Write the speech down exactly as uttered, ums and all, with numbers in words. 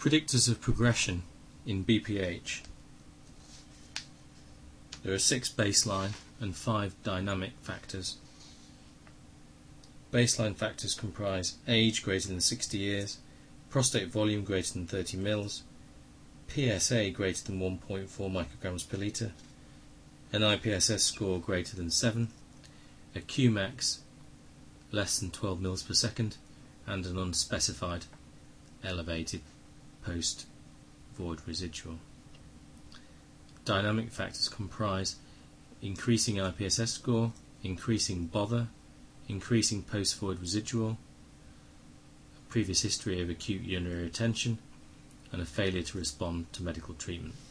Predictors of progression in B P H. There are six baseline and five dynamic factors. Baseline factors comprise age greater than sixty years, prostate volume greater than thirty mils, P S A greater than one point four micrograms per litre, an I P S S score greater than seven, a Q max less than twelve mils per second, and an unspecified elevated post-void residual. Dynamic factors comprise increasing I P S S score, increasing bother, increasing post-void residual, a previous history of acute urinary retention, and a failure to respond to medical treatment.